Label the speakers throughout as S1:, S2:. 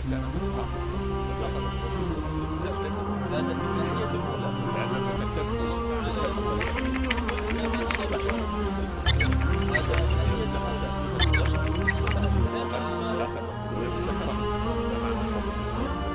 S1: لا لا طبعا ليس لا من ناحية الأولى لأن المكتب هذا الذي يتحدث صفة البشر لا تقول ذكر سمعنا تفضل.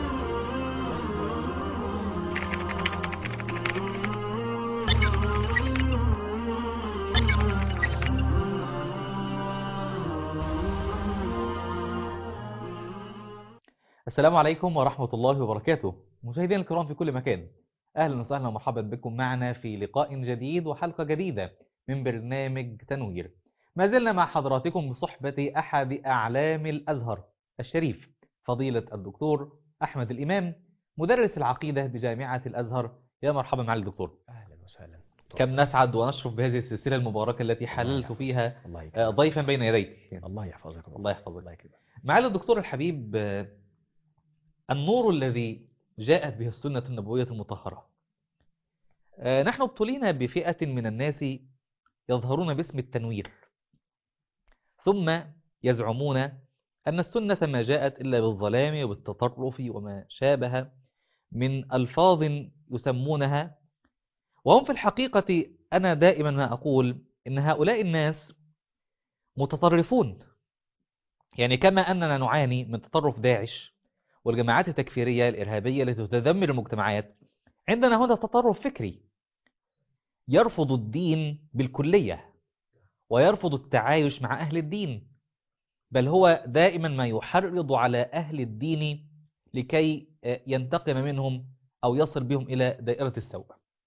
S2: السلام عليكم ورحمة الله وبركاته. مشاهدينا الكرام في كل مكان، أهلا وسهلا ومرحبا بكم معنا في لقاء جديد وحلقة جديدة من برنامج تنوير. ما زلنا مع حضراتكم بصحبة أحد أعلام الأزهر الشريف، فضيلة الدكتور أحمد الإمام، مدرس العقيدة بجامعة الأزهر. يا مرحبا مع الدكتور.
S3: أهلا وسهلا.
S2: كم نسعد ونشرف بهذه السلسلة المباركة التي حللت فيها ضيفا بين يديك.
S3: الله يحفظك.
S2: الله يحفظك. معالي الدكتور الحبيب، النور الذي جاءت به السنة النبوية المطهرة، نحن ابتلينا بفئة من الناس يظهرون باسم التنوير، ثم يزعمون أن السنة ما جاءت إلا بالظلام وبالتطرف وما شابه من ألفاظ يسمونها، وهم في الحقيقة أنا دائما ما أقول إن هؤلاء الناس متطرفون. يعني كما أننا نعاني من تطرف داعش والجماعات التكفيرية الإرهابية التي تدمر المجتمعات، عندنا هنا تطرف فكري يرفض الدين بالكلية ويرفض التعايش مع أهل الدين، بل هو دائما ما يحرض على أهل الدين لكي ينتقم منهم أو يصل بهم إلى دائرة السوء.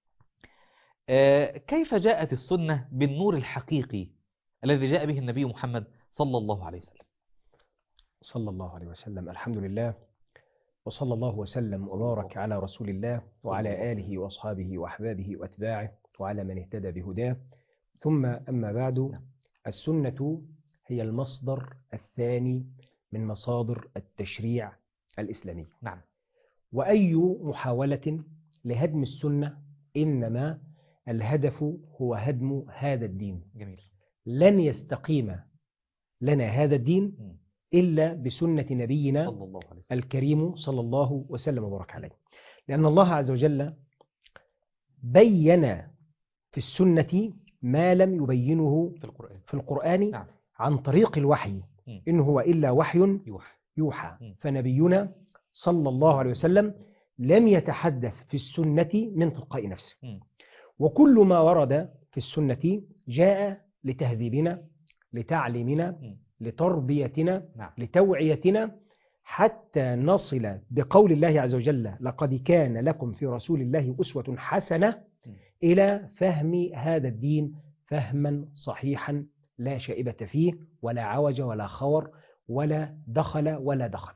S2: كيف جاءت السنة بالنور الحقيقي الذي جاء به النبي محمد صلى الله عليه وسلم؟
S3: صلى الله عليه وسلم. الحمد لله، وصلى الله وسلم وبارك على رسول الله وعلى آله وأصحابه وأحبابه وأتباعه وعلى من اهتدى بهداه، ثم أما بعد. السنة هي المصدر الثاني من مصادر التشريع الإسلامي.
S2: نعم.
S3: وأي محاولة لهدم السنة إنما الهدف هو هدم هذا الدين.
S2: جميل.
S3: لن يستقيم لنا هذا الدين إلا بسنة نبينا الكريم صلى الله وسلم وبارك عليه، لأن الله عز وجل بين في السنة ما لم يبينه في القرآن
S2: نعم.
S3: عن طريق الوحي، إن هو إلا وحي يوحى. فنبينا صلى الله عليه وسلم لم يتحدث في السنة من تلقاء نفسه، وكل ما ورد في السنة جاء لتهذيبنا، لتعليمنا، لتربيتنا، لتوعيتنا، حتى نصل بقول الله عز وجل: لقد كان لكم في رسول الله أسوة حسنة، إلى فهم هذا الدين فهما صحيحا لا شائبة فيه ولا عوج ولا خور ولا دخل ولا دخل.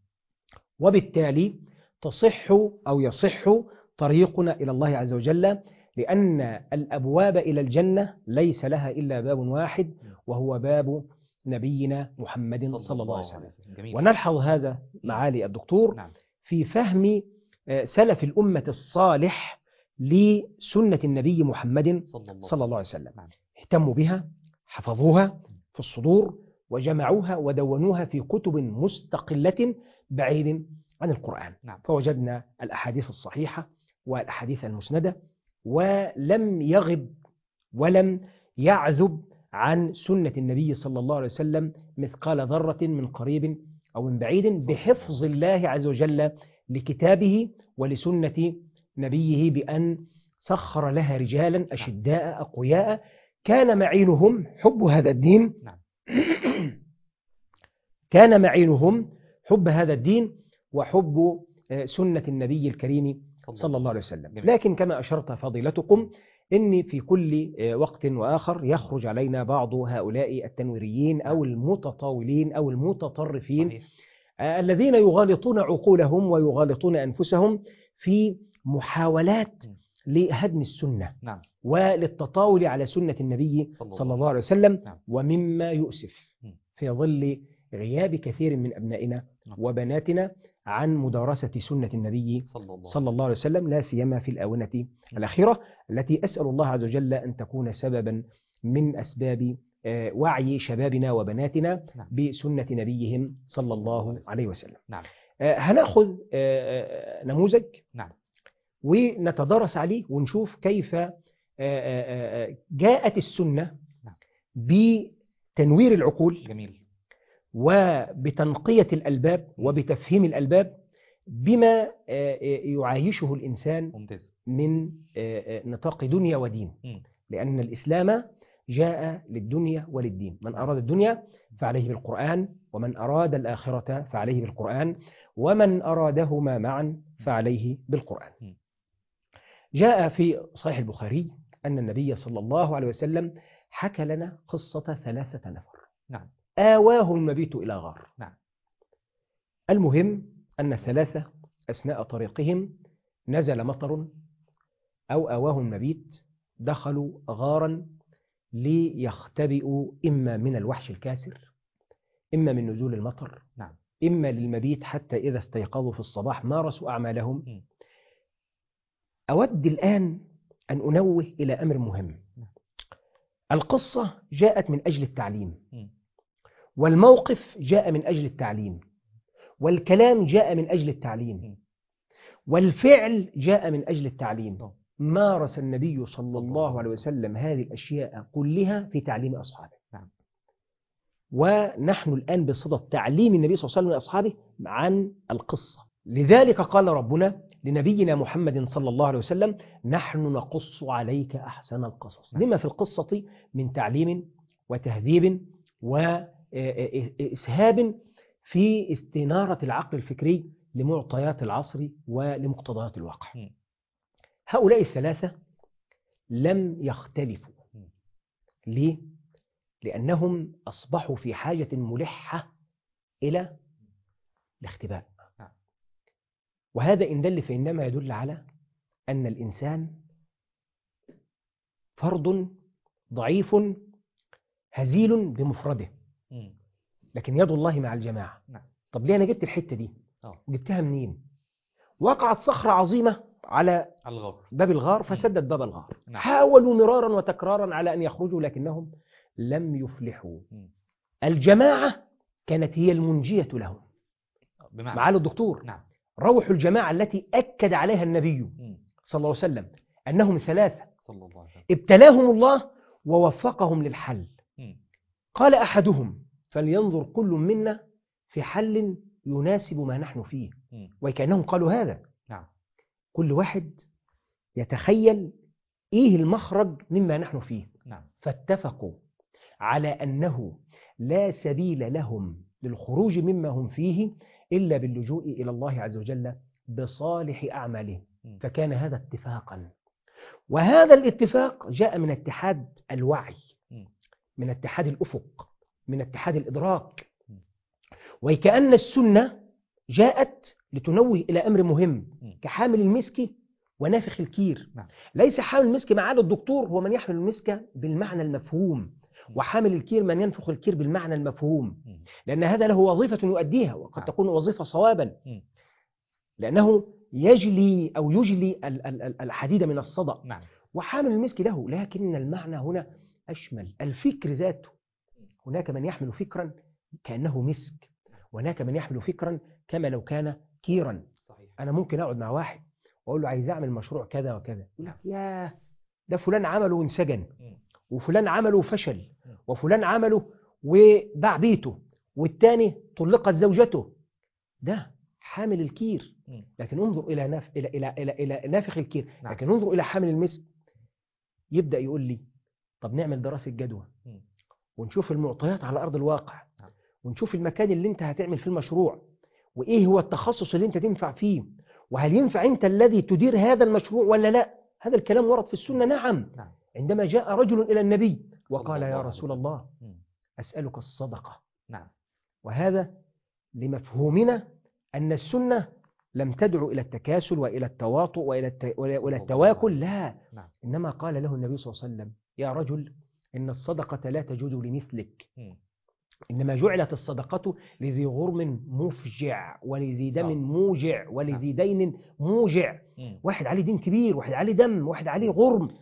S3: وبالتالي تصح أو يصح طريقنا إلى الله عز وجل، لأن الأبواب إلى الجنة ليس لها إلا باب واحد، وهو باب نبينا محمد صلى الله عليه وسلم. ونلحظ هذا معالي الدكتور في فهم سلف الأمة الصالح لسنة النبي محمد صلى الله عليه وسلم. اهتموا بها، حفظوها في الصدور، وجمعوها ودونوها في كتب مستقلة بعيد عن القرآن. فوجدنا الأحاديث الصحيحة والأحاديث المسندة، ولم يغب ولم يعزب عن سنة النبي صلى الله عليه وسلم مثقال ذرة من قريب أو من بعيد، بحفظ الله عز وجل لكتابه ولسنة نبيه، بأن سخر لها رجالا أشداء أقوياء كان معينهم حب هذا الدين كان معينهم حب هذا الدين وحب سنة النبي الكريم صلى الله عليه وسلم. لكن كما أشرت فضيلتكم، إن في كل وقت وآخر يخرج علينا بعض هؤلاء التنويريين أو المتطاولين أو المتطرفين الذين يغالطون عقولهم ويغالطون أنفسهم في محاولات لهدم السنة وللتطاول على سنة النبي صلى الله عليه وسلم. ومما يؤسف في ظل غياب كثير من أبنائنا وبناتنا عن مدارسة سنة النبي صلى الله عليه وسلم، لا سيما في الآونة الأخيرة، التي أسأل الله عز وجل أن تكون سببا من أسباب وعي شبابنا وبناتنا
S2: نعم.
S3: بسنة نبيهم صلى الله عليه وسلم.
S2: نعم.
S3: هناخذ نموذج
S2: نعم.
S3: ونتدرس عليه ونشوف كيف جاءت السنة بتنوير العقول.
S2: جميل.
S3: وبتنقية الألباب وبتفهيم الألباب بما يعايشه الإنسان
S2: ممتاز.
S3: من نطاق دنيا ودين. لأن الإسلام جاء للدنيا وللدين. من أراد الدنيا فعليه بالقرآن، ومن أراد الآخرة فعليه بالقرآن، ومن أرادهما معا فعليه بالقرآن. جاء في صحيح البخاري أن النبي صلى الله عليه وسلم حكى لنا قصة 3 نفر.
S2: نعم.
S3: آواهم المبيت إلى غار.
S2: نعم.
S3: المهم أن 3 أثناء طريقهم نزل مطر أو آواهم المبيت، دخلوا غارا ليختبئوا إما من الوحش الكاسر، إما من نزول المطر.
S2: نعم.
S3: إما للمبيت حتى إذا استيقظوا في الصباح مارسوا أعمالهم. أود الآن أن أنوه إلى أمر مهم. القصة جاءت من أجل التعليم، والموقف جاء من أجل التعليم، والكلام جاء من أجل التعليم، والفعل جاء من أجل التعليم. مارس النبي صلى الله عليه وسلم هذه الأشياء كلها في تعليم أصحابه. ونحن الآن بصدد تعليم النبي صلى الله عليه وسلم لأصحابه عن القصة. لذلك قال ربنا لنبينا محمد صلى الله عليه وسلم: نحن نقص عليك أحسن القصص. لما في القصة من تعليم وتهذيب وإسهاب في استنارة العقل الفكري لمعطيات العصر ولمقتضيات الواقع. هؤلاء 3 لم يختلفوا. ليه؟ لأنهم أصبحوا في حاجة ملحة إلى الاختباء. وهذا إن دل فإنما يدل على أن الإنسان فرد ضعيف هزيل بمفرده، لكن يد الله مع الجماعة. طب ليه أنا جبت الحتة دي؟ جبتها منين؟ وقعت صخرة عظيمة على باب الغار فسدت باب الغار. حاولوا مرارا وتكرارا على أن يخرجوا لكنهم لم يفلحوا. الجماعة كانت هي المنجية لهم. معالي الدكتور، روح الجماعة التي أكد عليها النبي صلى الله عليه وسلم أنهم 3 ابتلاهم الله ووفقهم للحل. قال أحدهم: فلينظر كل منا في حل يناسب ما نحن فيه. وكأنهم قالوا هذا. كل واحد يتخيل إيه المخرج مما نحن فيه. فاتفقوا على أنه لا سبيل لهم للخروج مما هم فيه إلا باللجوء إلى الله عز وجل بصالح أعمالهم. فكان هذا اتفاقا. وهذا الاتفاق جاء من اتحاد الوعي، من اتحاد الأفق، من اتحاد الإدراك. وكأن السنة جاءت لتنوه إلى أمر مهم كحامل المسك ونافخ الكير. ليس حامل المسك معالي الدكتور هو من يحمل المسك بالمعنى المفهوم، وحامل الكير من ينفخ الكير بالمعنى المفهوم، لأن هذا له وظيفة يؤديها وقد تكون وظيفة صوابا، لأنه يجلي أو يجلي الحديد من الصدأ. وحامل المسك له، لكن المعنى هنا أشمل. الفكر ذاته، هناك من يحمل فكرا كأنه مسك، وهناك من يحمل فكرا كما لو كان كيرا. أنا ممكن أقعد مع واحد وأقول له عايز أعمل مشروع كذا وكذا، يقول لك ياه ده فلان عمله وانسجن، وفلان عمله وفشل، وفلان عمله وباع بيته، والتاني طلقت زوجته. ده حامل الكير. لكن انظر إلى نافخ الكير. لكن انظر إلى حامل المسك، يبدأ يقول لي طب نعمل دراسة جدوى ونشوف المعطيات على أرض الواقع، ونشوف المكان اللي انت هتعمل فيه المشروع، وإيه هو التخصص اللي انت تنفع فيه، وهل ينفع انت الذي تدير هذا المشروع ولا لا. هذا الكلام ورد في السنة. نعم. عندما جاء رجل إلى النبي وقال يا رسول الله أسألك الصدقة. وهذا لمفهومنا أن السنة لم تدعو إلى التكاسل وإلى التواطؤ وإلى التواكل، لا. إنما قال له النبي صلى الله عليه وسلم يا رجل إن الصدقة لا تجوز لمثلك، إنما جعلت الصدقة لذي غرم مفجع ولذي دم موجع ولذي دين موجع. واحد عليه دين كبير، واحد عليه دم، واحد عليه غرم.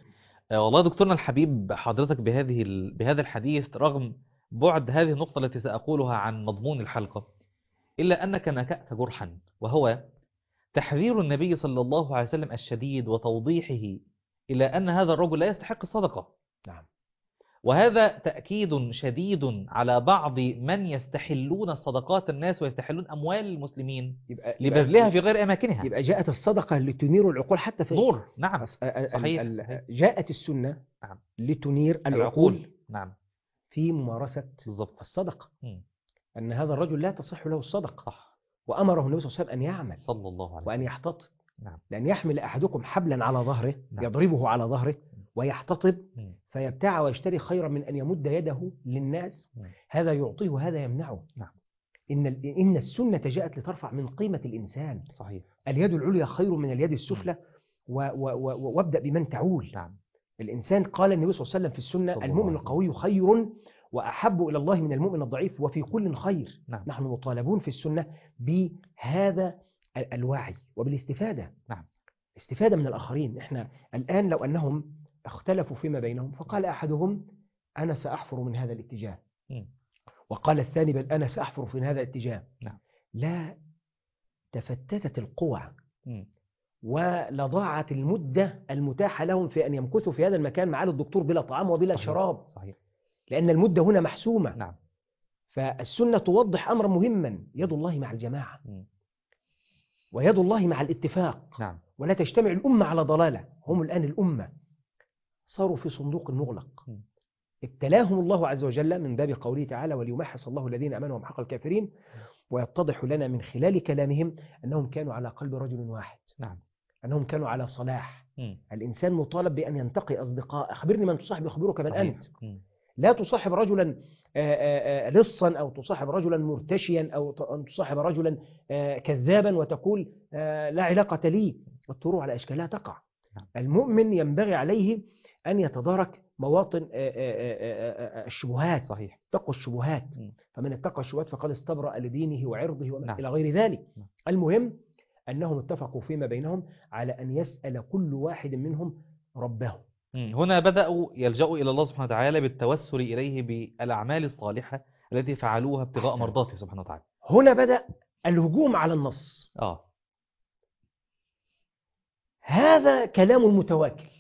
S2: والله دكتورنا الحبيب، حضرتك بهذا الحديث رغم بعد هذه النقطة التي سأقولها عن مضمون الحلقة، إلا أنك نكأت جرحا، وهو تحذير النبي صلى الله عليه وسلم الشديد وتوضيحه إلى أن هذا الرجل لا يستحق الصدقة.
S3: نعم.
S2: وهذا تأكيد شديد على بعض من يستحلون الصدقات الناس ويستحلون أموال المسلمين لبذلها في غير أماكنها.
S3: يبقى جاءت الصدقة لتنير العقول حتى في
S2: نور. نعم صحيح.
S3: جاءت السنة
S2: نعم.
S3: لتنير العقول.
S2: نعم.
S3: في ممارسة
S2: بالضبط
S3: الصدقة. أن هذا الرجل لا تصح له الصدقة.
S2: صح.
S3: وأمره النبي صلى الله عليه وسلم أن يعمل
S2: صلى الله عليه وسلم
S3: وأن يحتطب.
S2: نعم.
S3: لأن يحمل أحدكم حبلا على ظهره. نعم. يضربه على ظهره ويحتطب فيبتاع ويشتري خيرا من أن يمد يده للناس. هذا يعطيه وهذا يمنعه.
S2: نعم.
S3: إن السنة جاءت لترفع من قيمة الإنسان.
S2: صحيح.
S3: اليد العليا خير من اليد السفلى. وابدأ بمن تعول.
S2: نعم.
S3: الإنسان قال النبي صلى الله عليه وسلم في السنة: المؤمن القوي خير وأحب إلى الله من المؤمن الضعيف وفي كل خير.
S2: نعم.
S3: نحن مطالبون في السنة بهذا الوعي وبالاستفادة.
S2: نعم.
S3: استفادة من الآخرين. إحنا الآن لو أنهم اختلفوا فيما بينهم فقال أحدهم: أنا سأحفر من هذا الاتجاه، وقال الثاني: بل أنا سأحفر من هذا الاتجاه.
S2: نعم.
S3: لا تفتتت القوى ولضاعت المدة المتاحة لهم في أن يمكثوا في هذا المكان معالي الدكتور بلا طعام وبلا
S2: صحيح.
S3: شراب.
S2: صحيح.
S3: لأن المدة هنا محسومة.
S2: نعم.
S3: فالسنة توضح أمرا مهما: يد الله مع الجماعة ويد الله مع الاتفاق.
S2: نعم.
S3: ولا تجتمع الأمة على ضلالة. هم الآن الأمة صاروا في صندوق مغلق. ابتلاهم الله عز وجل من باب قوله تعالى: وليمحص الله الذين آمنوا ويمحق الكافرين. ويتضح لنا من خلال كلامهم أنهم كانوا على قلب رجل واحد.
S2: نعم.
S3: أنهم كانوا على صلاح. الإنسان مطالب بأن ينتقي أصدقاء. أخبرني من تصاحب يخبرك من أنت. لا تصاحب رجلا لصا أو تصاحب رجلا مرتشيا أو أن تصاحب رجلا كذابا وتقول لا علاقة لي. الطرق على أشكالها تقع. المؤمن ينبغي عليه أن يتدارك مواطن الشبهات.
S2: صحيح.
S3: اتقوا الشبهات. فمن اتقى الشبهات فقد استبرأ لدينه وعرضه وما إلى غير ذلك. المهم أنهم اتفقوا فيما بينهم على أن يسأل كل واحد منهم ربه.
S2: هنا بدأوا يلجأوا إلى الله سبحانه وتعالى بالتوسل إليه بالأعمال الصالحة التي فعلوها ابتغاء مرضاته سبحانه وتعالى.
S3: هنا بدأ الهجوم على النص. هذا كلام المتواكل.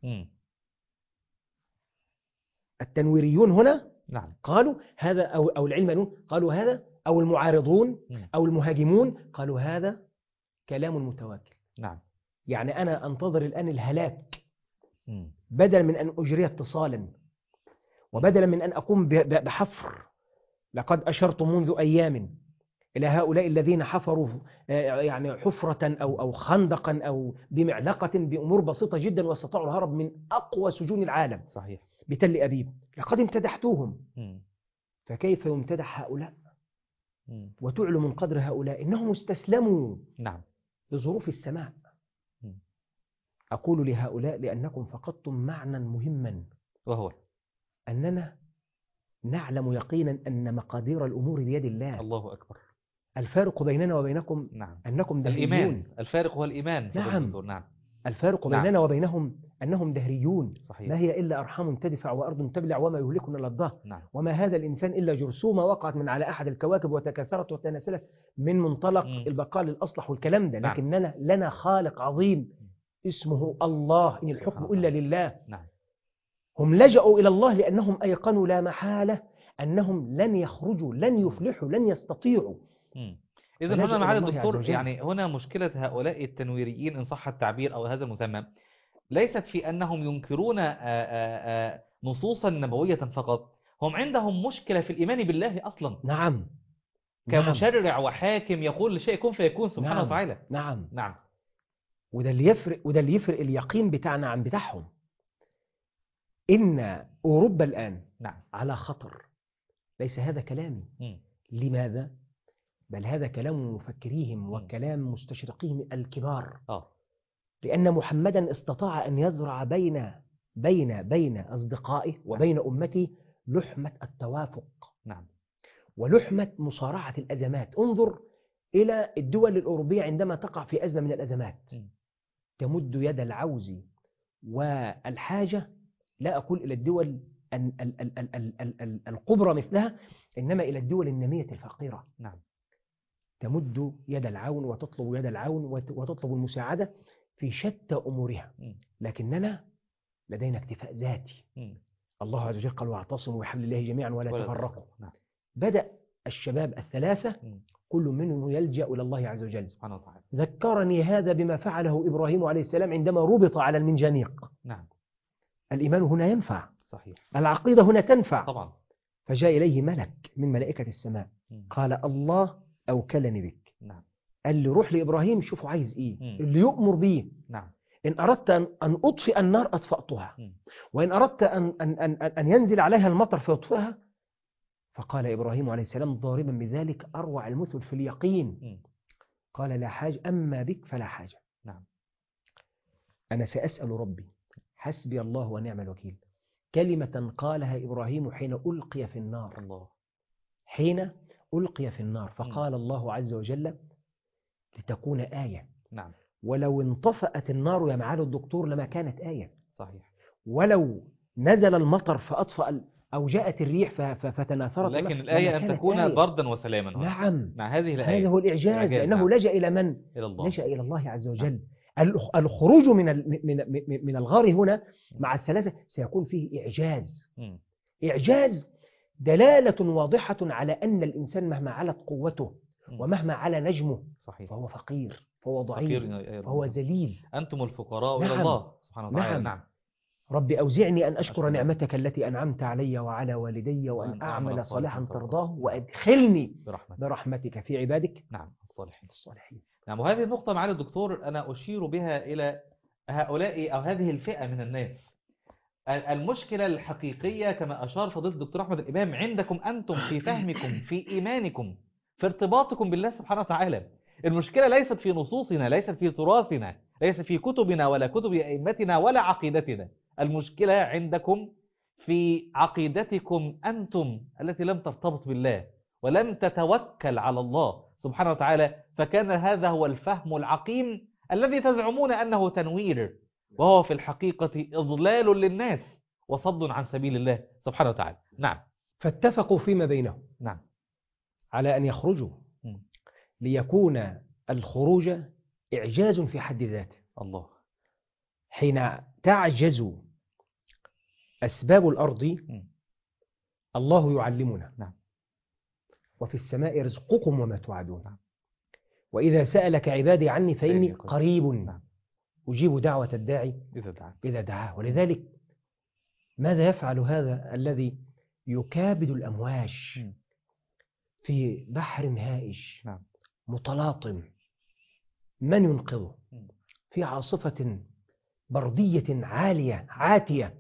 S3: التنويريون هنا
S2: نعم.
S3: قالوا هذا أو العلمانيون قالوا هذا، أو المعارضون أو المهاجمون قالوا هذا كلام المتواكل.
S2: نعم.
S3: يعني أنا أنتظر الآن الهلاك بدلا من أن أجري اتصالا وبدلا من أن أقوم بحفر. لقد أشرت منذ أيام إلى هؤلاء الذين حفروا يعني حفرة أو خندقا أو بمعلقة بأمور بسيطة جدا واستطاعوا الهرب من أقوى سجون العالم.
S2: صحيح.
S3: بتل أبيب. لقد امتدحتوهم. فكيف يمتدح هؤلاء وتعلو من قدر هؤلاء؟ إنهم استسلموا.
S2: نعم.
S3: لظروف السماء. أقول لهؤلاء لأنكم فقدتم معنى مهما،
S2: وهو
S3: أننا نعلم يقينا أن مقادير الأمور بيد الله.
S2: الله أكبر.
S3: الفارق بيننا وبينكم
S2: نعم.
S3: أنكم دهريون.
S2: الإيمان. الفارق هو الإيمان.
S3: نعم.
S2: نعم.
S3: الفارق بيننا وبينهم أنهم دهريون.
S2: صحيح.
S3: ما هي إلا أرحام تدفع وأرض تبلع وما يهلكنا إلا الدهر.
S2: نعم.
S3: وما هذا الإنسان إلا جرثومة وقعت من على أحد الكواكب وتكاثرت وتناسلت من منطلق البقاء للأصلح والكلام ده.
S2: نعم.
S3: لكننا لنا خالق عظيم اسمه الله. إن الحكم إلا لله.
S2: نعم.
S3: هم لجأوا إلى الله لأنهم أيقنوا لا محالة أنهم لن يخرجوا، لن يفلحوا، لن يستطيعوا.
S2: إذن هنا معالي الدكتور، يعني هنا مشكلة هؤلاء التنويريين إن صح التعبير أو هذا المسمى ليست في أنهم ينكرون نصوصا نبوية فقط، هم عندهم مشكلة في الإيمان بالله أصلا.
S3: نعم.
S2: كمشرع وحاكم يقول لشيء كن فيكون سبحانه وتعالى.
S3: نعم.
S2: نعم.
S3: وده اللي يفرق اليقين بتاعنا عن بتاعهم. إن أوروبا الآن
S2: نعم.
S3: على خطر. ليس هذا كلامي. لماذا؟ بل هذا كلام مفكريهم وكلام مستشرقيهم الكبار. لأن محمدا استطاع أن يزرع بين أصدقائه وبين أمته لحمة التوافق.
S2: نعم.
S3: ولحمة مصارعة الأزمات. انظر إلى الدول الأوروبية عندما تقع في أزمة من الأزمات تمد يد العوز والحاجة لا أقول إلى الدول الكبرى مثلها، إنما إلى الدول النامية الفقيرة.
S2: نعم.
S3: تمد يد العون وتطلب يد العون وتطلب المساعدة في شتى أمورها، لكننا لدينا اكتفاء ذاتي. الله عز وجل قال: واعتصموا بحبل الله جميعا ولا تفرقوا. بدأ الشباب الثلاثة كل منهم يلجأ إلى الله عز وجل.
S2: سبحانه وتعالى.
S3: ذكرني هذا بما فعله إبراهيم عليه السلام عندما ربط على المنجنيق.
S2: نعم.
S3: الإيمان هنا ينفع،
S2: صحيح.
S3: العقيدة هنا تنفع.
S2: طبعا.
S3: فجاء إليه ملك من ملائكة السماء قال: الله أوكلني بك.
S2: نعم.
S3: قال لي: روح لإبراهيم شوفوا عايز إيه اللي يؤمر به.
S2: نعم.
S3: إن أردت أن أطفئ النار أطفأتها، وإن أردت أن ينزل عليها المطر فيطفئها. فقال إبراهيم عليه السلام ضاربا بذلك أروع المثل في اليقين، قال: لا حاجة، أما بك فلا حاجة.
S2: نعم.
S3: أنا سأسأل ربي، حسبي الله ونعم الوكيل، كلمة قالها إبراهيم حين ألقي في النار.
S2: الله.
S3: حين ألقي في النار فقال الله عز وجل: لتكون آية.
S2: نعم.
S3: ولو انطفأت النار يا معالي الدكتور لما كانت آية.
S2: صحيح.
S3: ولو نزل المطر فأطفأ أو جاءت الريح فتناثرت،
S2: لكن الآية أن تكون آية. بردا وسلاما.
S3: نعم.
S2: مع هذه الآية.
S3: هذا هو الإعجاز، لأنه
S2: نعم.
S3: لجأ إلى من؟
S2: إلى الله.
S3: لجأ إلى الله عز وجل. نعم. الخروج من الغار هنا مع الثلاثة سيكون فيه إعجاز. إعجاز دلالة واضحة على أن الإنسان مهما علت قوته ومهما على نجمه،
S2: صحيح.
S3: فهو فقير، فهو ضعيف، فهو ذليل.
S2: أنتم الفقراء
S3: نعم.
S2: إلى الله سبحانه وتعالى.
S3: نعم. ربي أوزعني أن أشكر نعمتك التي أنعمت علي وعلى والدي وأن أعمل صالحا ترضاه وأدخلني برحمتك في عبادك.
S2: نعم. الصالحين. نعم. وهذه النقطة معالي الدكتور أنا أشير بها إلى هؤلاء أو هذه الفئة من الناس. المشكلة الحقيقية كما أشار فضيلة الدكتور أحمد الإمام عندكم أنتم في فهمكم، في إيمانكم، في ارتباطكم بالله سبحانه وتعالى. المشكلة ليست في نصوصنا، ليست في تراثنا، ليست في كتبنا ولا كتب أئمتنا ولا عقيدتنا. المشكلة عندكم في عقيدتكم أنتم التي لم ترتبط بالله ولم تتوكل على الله سبحانه وتعالى، فكان هذا هو الفهم العقيم الذي تزعمون أنه تنوير، وهو في الحقيقة إضلال للناس وصد عن سبيل الله سبحانه وتعالى. نعم.
S3: فاتفقوا فيما بينهم.
S2: نعم.
S3: على أن يخرجوا ليكون الخروج إعجاز في حد ذاته.
S2: الله.
S3: حين تعجز أسباب الأرض الله يعلمنا.
S2: نعم.
S3: وفي السماء رزقكم وما توعدون. نعم. وإذا سألك عبادي عني فإني قريب.
S2: نعم.
S3: أجيب دعوة الداعي إذا دعاه. ولذلك ماذا يفعل هذا الذي يكابد الأمواج في بحر هائج متلاطم؟ من ينقذه في عاصفة بردية عالية عاتية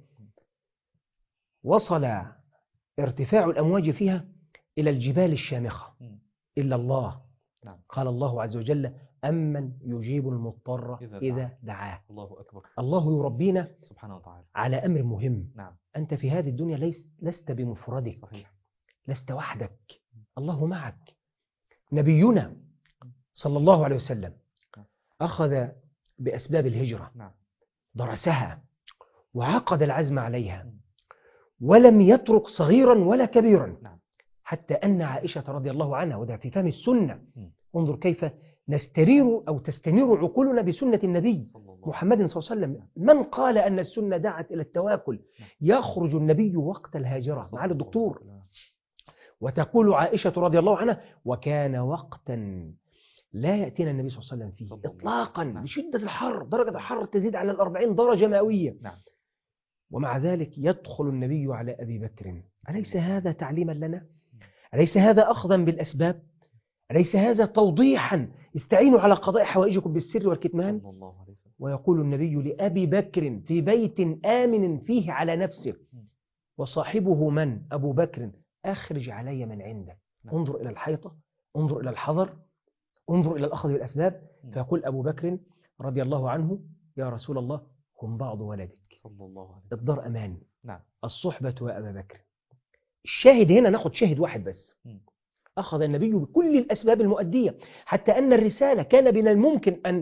S3: وصل ارتفاع الأمواج فيها إلى الجبال الشامخة؟ إلا الله. قال الله عز وجل: أمن يجيب المضطر إذا دعاه.
S2: الله أكبر.
S3: الله يربينا
S2: سبحانه وتعالى
S3: على أمر مهم.
S2: نعم.
S3: أنت في هذه الدنيا لست بمفردك.
S2: صحيح.
S3: لست وحدك، الله معك. نبينا صلى الله عليه وسلم أخذ بأسباب الهجرة.
S2: نعم.
S3: درسها وعقد العزم عليها ولم يترك صغيرا ولا كبيرا.
S2: نعم.
S3: حتى أن عائشة رضي الله عنها، وده في فهم السنة، انظر كيف نسترير أو تستنير عقولنا بسنة النبي محمد صلى الله عليه وسلم. من قال أن السنة دعت إلى التواكل؟ يخرج النبي وقت الهاجرة مع الدكتور، وتقول عائشة رضي الله عنها: وكان وقتا لا يأتينا النبي صلى الله عليه وسلم فيه إطلاقا بشدة الحر، درجة الحر تزيد على 40 درجة مئوية. ومع ذلك يدخل النبي على أبي بكر. أليس هذا تعليما لنا؟ أليس هذا أخذا بالأسباب؟ أليس هذا توضيحا؟ استعينوا على قضاء حوائجكم بالسر والكتمان. ويقول النبي لأبي بكر في بيت آمن فيه على نفسه وصاحبه من؟ أبو بكر: أخرج علي من عندك. انظر إلى الحيطة، انظر إلى الحذر، انظر إلى الأخذ بالأسباب. فيقول أبو بكر رضي الله عنه: يا رسول الله، هم بعض ولدك، الدار أمان. الصحبة وأبا بكر. الشاهد هنا ناخد شاهد واحد بس. أخذ النبي بكل الأسباب المؤدية، حتى أن الرسالة كان من الممكن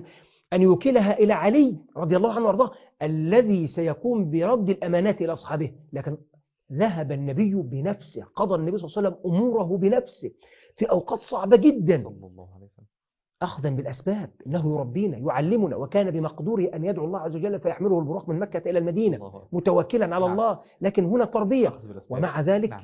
S3: أن يوكلها إلى علي رضي الله عنه وارضاه الذي سيقوم برد الأمانات إلى أصحابه، لكن ذهب النبي بنفسه، قضى النبي صلى الله عليه وسلم أموره بنفسه في أوقات صعبة جدا،
S2: صلى الله عليه وسلم،
S3: أخذا بالأسباب. إنه يربينا يعلمنا، وكان بمقدوره أن يدعو الله عز وجل فيحمله البراق من مكة إلى المدينة متوكلا على الله، لكن هنا تربية. ومع ذلك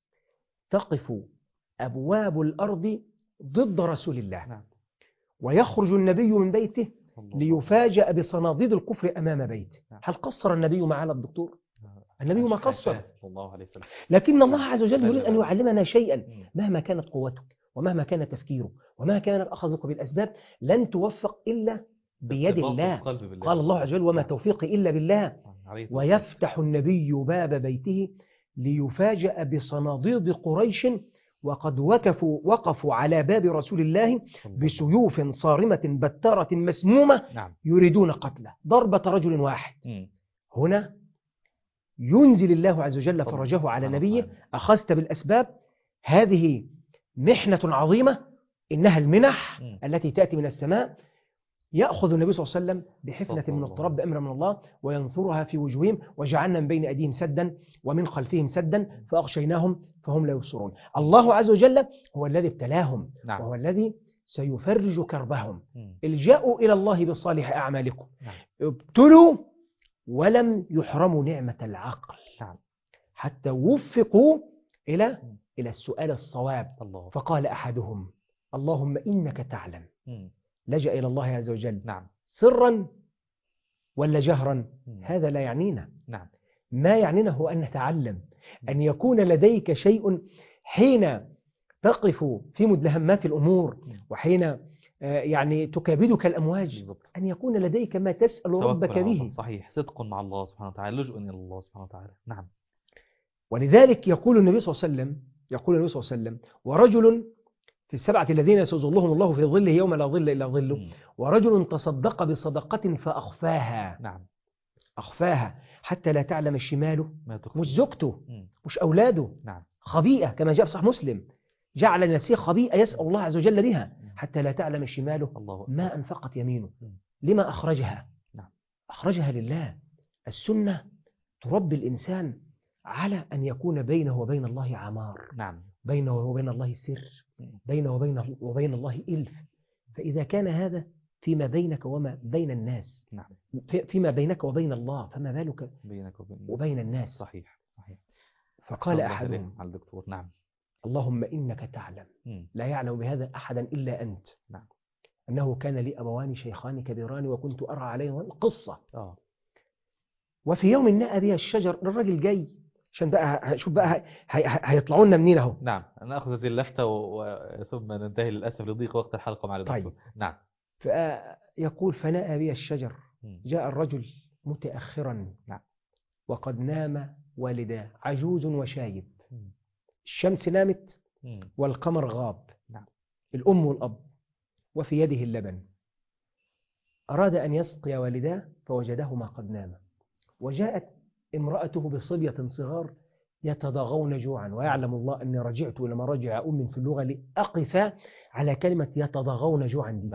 S3: تقف أبواب الأرض ضد رسول الله، ويخرج النبي من بيته ليفاجأ بصناديد الكفر أمام بيته. هل قصر النبي معنا الدكتور؟ النبي ما قصر، لكن الله عز وجل يريد أن يعلمنا شيئا. مهما كانت قوتك ومهما كان تفكيرك وما كانت أخذك بالأسباب لن توفق إلا بيد الله. قال الله عز وجل وما توفيقي إلا بالله. ويفتح النبي باب بيته ليفاجأ بصناديد قريش، وقد وقفوا على باب رسول الله بسيوف صارمة بتارة مسمومة يريدون قتله ضربة رجل واحد. هنا ينزل الله عز وجل فرجه على نبيه. أخذت بالأسباب، هذه محنة عظيمة، إنها المنح التي تأتي من السماء. يأخذ النبي صلى الله عليه وسلم بحفنة من التراب بأمر من الله وينثرها في وجوههم، وجعلنا من بين أيديهم سدا ومن خلفهم سدا فأغشيناهم فهم لا يبصرون. الله عز وجل هو الذي ابتلاهم، وهو الذي سيفرج كربهم. الجأوا إلى الله بصالح أعمالكم. ابتلوا ولم يحرموا نعمة العقل حتى وفقوا إلى السؤال الصواب. فقال أحدهم اللهم إنك تعلم. لجأ إلى الله عز وجل سرا ولا جهرا، هذا لا يعنينا. ما يعنينا هو أن نتعلم، أن يكون لديك شيء حين تقف في مدلهمات الأمور، وحين يعني تكابدك الأمواج، أن يكون لديك ما تسأل ربك به.
S2: صحيح، صدق مع الله سبحانه وتعالى، لجوء إلى الله سبحانه وتعالى.
S3: ولذلك يقول النبي صلى الله عليه وسلم ورجل في السبعة الذين يسوزهم الله في ظله يوم لا ظل إلا ظله، ورجل تصدق بصدقة فأخفاها. أخفاها حتى لا تعلم شماله، مش زوجته مش أولاده، خبيئة كما جاء في صحيح مسلم، جعل نفسه خبيئة يسأل الله عز وجل بها حتى لا تعلم شماله ما أنفقت يمينه. لما أخرجها؟ أخرجها لله. السنة تربي الإنسان على أن يكون بينه وبين الله عمار، بينه وبين الله سر، بينه وبين الله إلف. فإذا كان هذا فيما بينك وما بين الناس، فيما بينك وبين الله، فما بالك
S2: بينك
S3: وبين الناس؟
S2: صحيح.
S3: فقال أحدهم اللهم إنك تعلم، لا يعلم بهذا أحدا إلا أنت، أنه كان لي أبوان شيخان كبيران وكنت أرى عليهم القصة. وفي يوم نأى بها الشجر، الراجل جاي عشان بقى شوف بقى هيطلعوا لنا منين اهو.
S2: نأخذ هذه اللفتة ثم ننتهي للأسف لضيق وقت الحلقة مع الدكتور.
S3: فيقول فنأى بها الشجر، جاء الرجل متأخرا وقد نام والداه عجوز وشايب، الشمس نامت والقمر غاب، الأم والأب، وفي يده اللبن. أراد أن يسقي والداه فوجدهما قد ناما، وجاءت امرأته بصبية صغار يتضاغون جوعا، ويعلم الله أني رجعت لما رجع أم في اللغة لأقف على كلمة يتضاغون جوعا دي.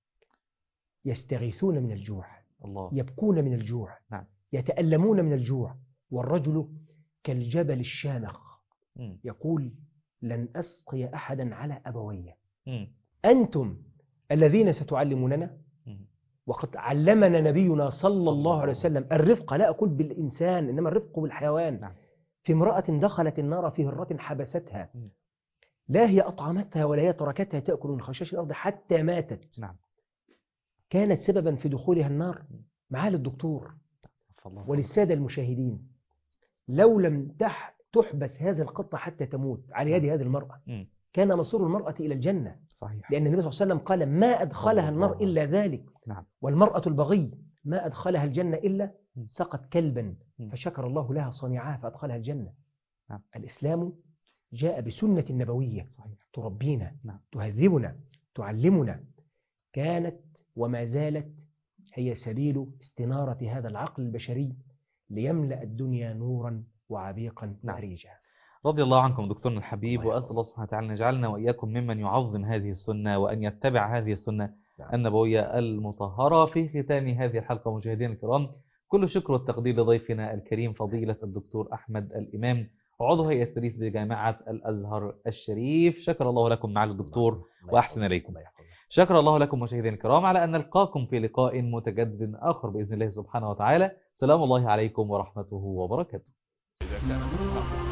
S3: يستغيثون من الجوع، يبكون من الجوع، يتألمون من الجوع. والرجل كالجبل الشامخ يقول لن أسقي أحدا على أبوي، أنتم الذين ستعلموننا، وقد علمنا نبينا صلى الله عليه وسلم الرفق، لا أقول بالإنسان إنما الرفق بالحيوان. في امرأة دخلت النار في هرة حبستها، لا هي أطعمتها ولا هي تركتها تأكل من خشاش الأرض حتى ماتت، كانت سببا في دخولها النار. معالي الدكتور وللسادة المشاهدين، لو لم تحبس هذه القطة حتى تموت على يد هذه المرأة كان مصير المرأة إلى الجنة. لأن النبي صلى الله عليه وسلم قال ما أدخلها النار إلا ذلك، والمرأة البغي ما أدخلها الجنة إلا سقت كلبا فشكر الله لها صنيعها فأدخلها الجنة. الإسلام جاء بسنة نبوية تربينا، تهذبنا، تعلمنا، كانت وما زالت هي سبيل استنارة هذا العقل البشري ليملأ الدنيا نورا وعبيقا وعريجا.
S2: رضي الله عنكم دكتورنا الحبيب، وأسأل الله سبحانه وتعالى أن يجعلنا وإياكم ممن يعظم هذه السنة وأن يتبع هذه السنة النبوية المطهرة. في ختام هذه الحلقة مشاهدينا الكرام، كل الشكر والتقدير لضيفنا الكريم فضيلة الدكتور أحمد الإمام، عضو هيئة التدريس بجامعة الأزهر الشريف. شكر الله لكم معالي الدكتور وأحسن إليكم. شكر الله لكم مشاهدينا الكرام، على أن نلقاكم في لقاء متجدد آخر بإذن الله سبحانه وتعالى. سلام الله عليكم ورحمته وبركاته.
S1: إذا كان